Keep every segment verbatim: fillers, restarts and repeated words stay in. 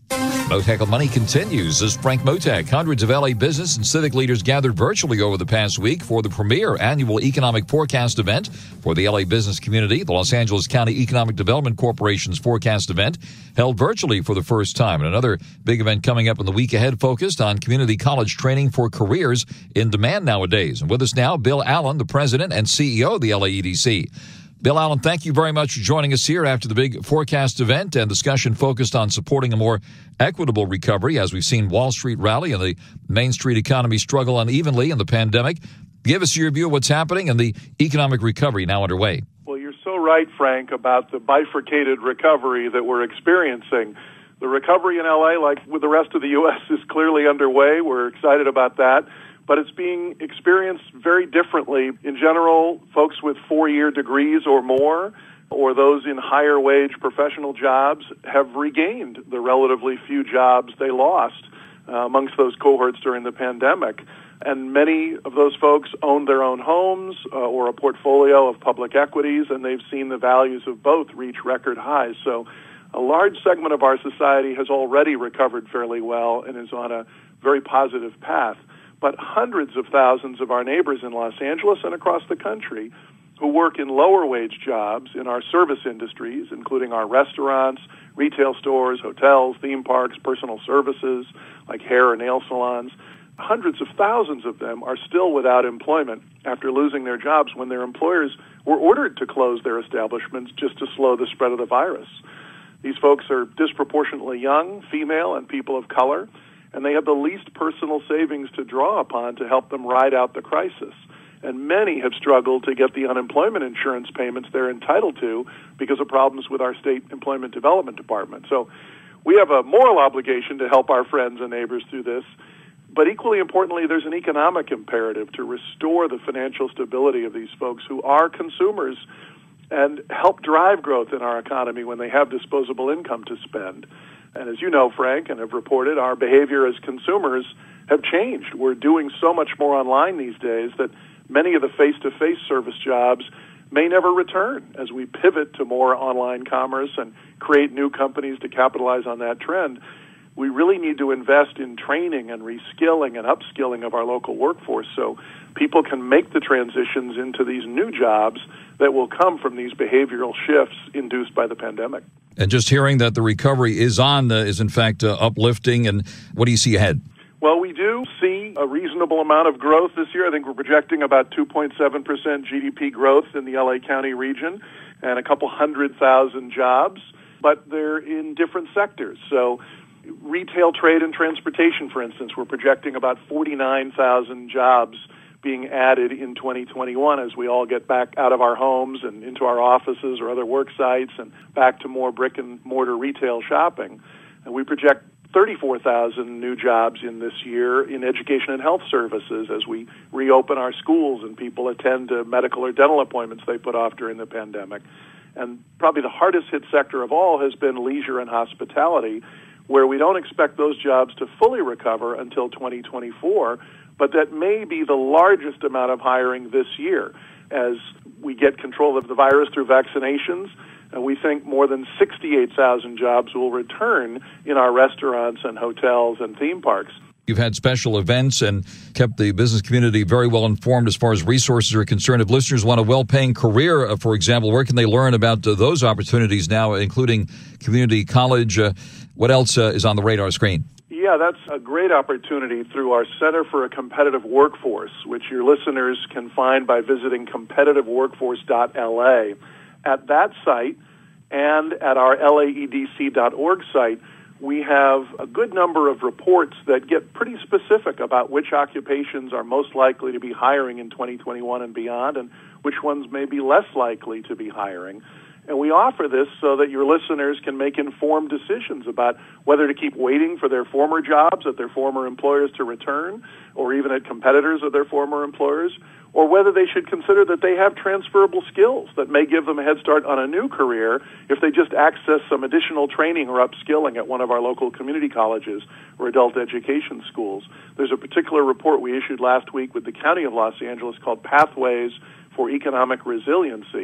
Motek Money continues as Frank Motek. Hundreds of L A business and civic leaders gathered virtually over the past week for the premier annual economic forecast event for the L A business community. The Los Angeles County Economic Development Corporation's forecast event held virtually for the first time. And another big event coming up in the week ahead focused on community college training for careers in demand nowadays. And with us now, Bill Allen, the president and C E O of the L A E D C. Bill Allen, thank you very much for joining us here after the big forecast event and discussion focused on supporting a more equitable recovery as we've seen Wall Street rally and the Main Street economy struggle unevenly in the pandemic. Give us your view of what's happening and the economic recovery now underway. Well, you're so right, Frank, about the bifurcated recovery that we're experiencing. The recovery in L A, like with the rest of the U S, is clearly underway. We're excited about that. But it's being experienced very differently. In general, folks with four-year degrees or more, or those in higher-wage professional jobs, have regained the relatively few jobs they lost uh, amongst those cohorts during the pandemic. And many of those folks own their own homes uh, or a portfolio of public equities, and they've seen the values of both reach record highs. So a large segment of our society has already recovered fairly well and is on a very positive path. But hundreds of thousands of our neighbors in Los Angeles and across the country who work in lower wage jobs in our service industries, including our restaurants, retail stores, hotels, theme parks, personal services like hair or nail salons, hundreds of thousands of them are still without employment after losing their jobs when their employers were ordered to close their establishments just to slow the spread of the virus. These folks are disproportionately young, female, and people of color, and they have the least personal savings to draw upon to help them ride out the crisis. And many have struggled to get the unemployment insurance payments they're entitled to because of problems with our state employment development department. So we have a moral obligation to help our friends and neighbors through this, but equally importantly, there's an economic imperative to restore the financial stability of these folks who are consumers and help drive growth in our economy when they have disposable income to spend. And as you know, Frank, and have reported, our behavior as consumers have changed. We're doing so much more online these days that many of the face-to-face service jobs may never return as we pivot to more online commerce and create new companies to capitalize on that trend. We really need to invest in training and reskilling and upskilling of our local workforce so people can make the transitions into these new jobs that will come from these behavioral shifts induced by the pandemic. And just hearing that the recovery is on uh, is, in fact, uh, uplifting. And what do you see ahead? Well, we do see a reasonable amount of growth this year. I think we're projecting about two point seven percent G D P growth in the L A County region and a couple hundred thousand jobs, but they're in different sectors. So retail, trade, and transportation, for instance, we're projecting about forty-nine thousand jobs being added in twenty twenty-one as we all get back out of our homes and into our offices or other work sites and back to more brick-and-mortar retail shopping. And we project thirty-four thousand new jobs in this year in education and health services as we reopen our schools and people attend to medical or dental appointments they put off during the pandemic. And probably the hardest hit sector of all has been leisure and hospitality, where we don't expect those jobs to fully recover until twenty twenty-four, but that may be the largest amount of hiring this year as we get control of the virus through vaccinations. And we think more than sixty-eight thousand jobs will return in our restaurants and hotels and theme parks. You've had special events and kept the business community very well informed as far as resources are concerned. If listeners want a well-paying career, uh, for example, where can they learn about uh, those opportunities now, including community college? Uh, what else uh, is on the radar screen? Yeah, that's a great opportunity through our Center for a Competitive Workforce, which your listeners can find by visiting competitive workforce dot L A. At that site and at our L A E D C dot org site, we have a good number of reports that get pretty specific about which occupations are most likely to be hiring in twenty twenty-one and beyond, and which ones may be less likely to be hiring. And we offer this so that your listeners can make informed decisions about whether to keep waiting for their former jobs at their former employers to return, or even at competitors of their former employers, or whether they should consider that they have transferable skills that may give them a head start on a new career if they just access some additional training or upskilling at one of our local community colleges or adult education schools. There's a particular report we issued last week with the County of Los Angeles called Pathways for Economic Resiliency,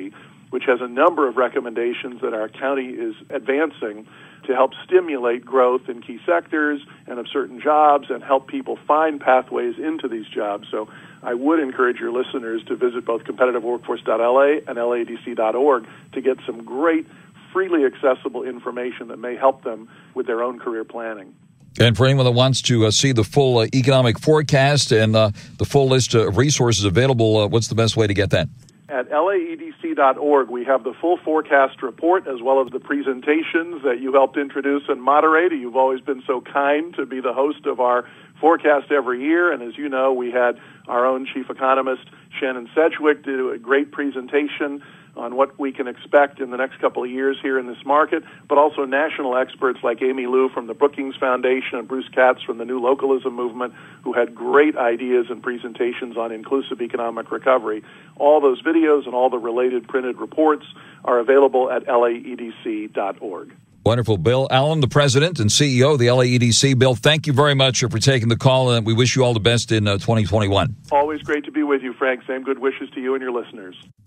which has a number of recommendations that our county is advancing to help stimulate growth in key sectors and of certain jobs and help people find pathways into these jobs. So I would encourage your listeners to visit both competitive workforce dot L A and L A E D C dot org to get some great, freely accessible information that may help them with their own career planning. And for anyone that wants to uh, see the full uh, economic forecast and uh, the full list of resources available, uh, what's the best way to get that? At L A E D C dot org, we have the full forecast report as well as the presentations that you helped introduce and moderate. You've always been so kind to be the host of our forecast every year. And as you know, we had our own chief economist, Shannon Sedgwick, do a great presentation on what we can expect in the next couple of years here in this market, but also national experts like Amy Liu from the Brookings Foundation and Bruce Katz from the New Localism Movement, who had great ideas and presentations on inclusive economic recovery. All those videos and all the related printed reports are available at L A E D C dot org. Wonderful. Bill Allen, the president and C E O of the L A E D C. Bill, thank you very much for taking the call, and we wish you all the best in uh, twenty twenty-one. Always great to be with you, Frank. Same good wishes to you and your listeners.